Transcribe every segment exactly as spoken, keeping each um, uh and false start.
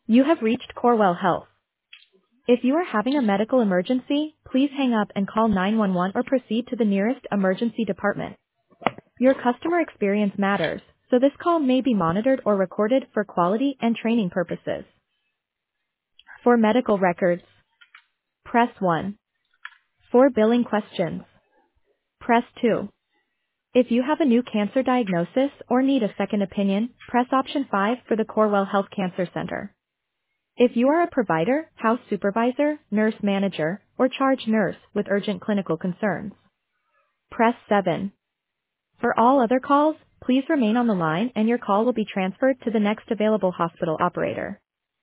You have reached Corewell Health. If you are having a medical emergency, please hang up and call nine one one or proceed to the nearest emergency department. Your customer experience matters, so this call may be monitored or recorded for quality and training purposes. For medical records, press one. For billing questions, press two. If you have a new cancer diagnosis or need a second opinion, press option five for the Corewell Health Cancer Center. If you are a provider, house supervisor, nurse manager, or charge nurse with urgent clinical concerns, press seven. For all other calls, please remain on the line and your call will be transferred to the next available hospital operator.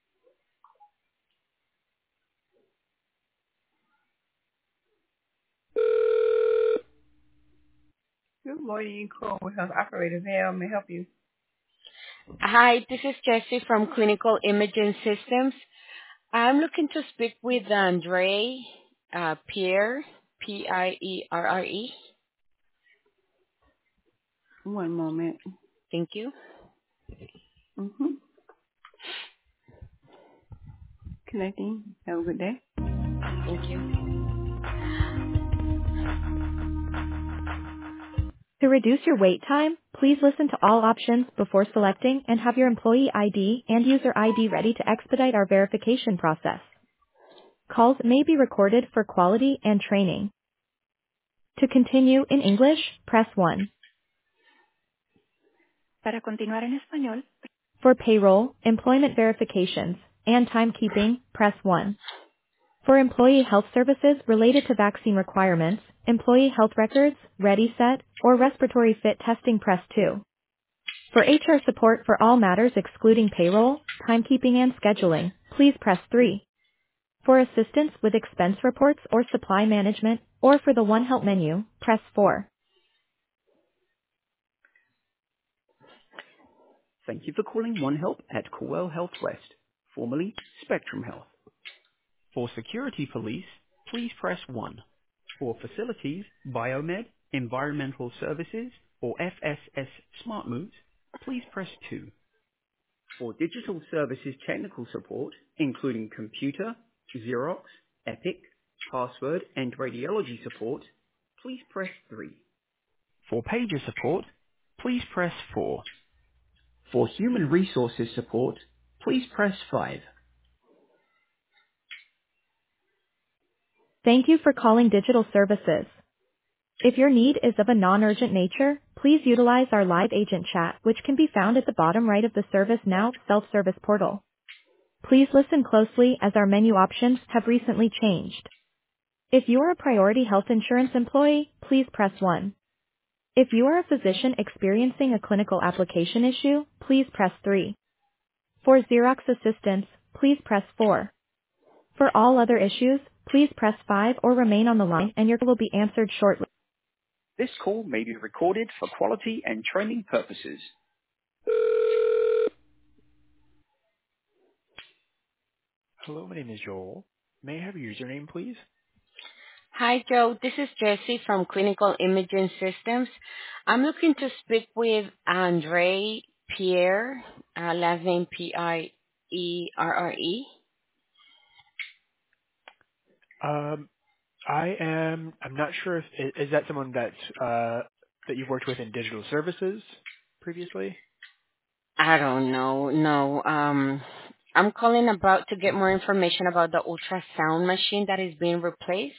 Good morning, call with Health Operator Val. May I help you? Hi, this is Jessie from Clinical Imaging Systems. I'm looking to speak with Andre uh, Pierre, P I E R R E. One moment. Thank you. Mm-hmm. Connecting. Have a good day. Thank you. To reduce your wait time, please listen to all options before selecting and have your employee I D and user I D ready to expedite our verification process. Calls may be recorded for quality and training. To continue in English, press one. Para continuar en español. For payroll, employment verifications, and timekeeping, press one. For employee health services related to vaccine requirements, employee health records, Ready Set, or respiratory fit testing, press two. For H R support for all matters excluding payroll, timekeeping and scheduling, please press three. For assistance with expense reports or supply management, or for the One Help menu, press four. Thank you for calling One Help at Corewell Health West, formerly Spectrum Health. For Security Police, please press one. For Facilities, Biomed, Environmental Services, or F S S Smart Moves, please press two. For Digital Services Technical Support, including computer, Xerox, Epic, password, and radiology support, please press three. For Pager Support, please press four. For Human Resources Support, please press five. Thank you for calling Digital Services. If your need is of a non-urgent nature, please utilize our live agent chat, which can be found at the bottom right of the ServiceNow self-service portal. Please listen closely as our menu options have recently changed. If you are a Priority Health Insurance employee, please press one. If you are a physician experiencing a clinical application issue, please press three. For Xerox assistance, please press four. For all other issues, please press five or remain on the line and your call will be answered shortly. This call may be recorded for quality and training purposes. Hello, my name is Joel. May I have your username, please? Hi, Joe. This is Jessie from Clinical Imaging Systems. I'm looking to speak with Andre Pierre, uh, last name P I E R R E. Um, I am. I'm not sure if is, is that someone that uh, that you've worked with in digital services previously. I don't know. No. Um, I'm calling about to get more information about the ultrasound machine that is being replaced.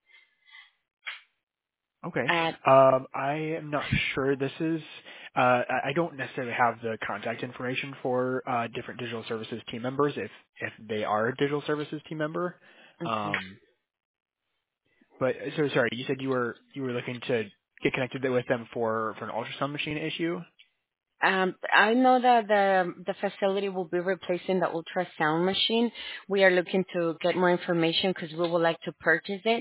Okay. At Um, I am not sure. This is. Uh, I I don't necessarily have the contact information for uh, different digital services team members if if they are a digital services team member. okay. Um, but so sorry. You said you were you were looking to get connected with them for for an ultrasound machine issue. Um, I know that the the facility will be replacing the ultrasound machine. We are looking to get more information because we would like to purchase it.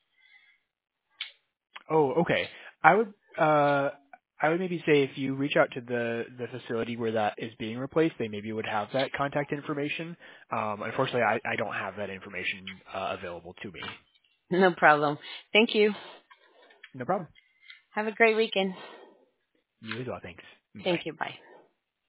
Oh, okay. I would uh I would maybe say if you reach out to the the facility where that is being replaced, they maybe would have that contact information. Um, unfortunately, I, I don't have that information uh, available to me. No problem. Thank you. No problem. Have a great weekend. You as well. Thanks. Thank Bye. you. Bye.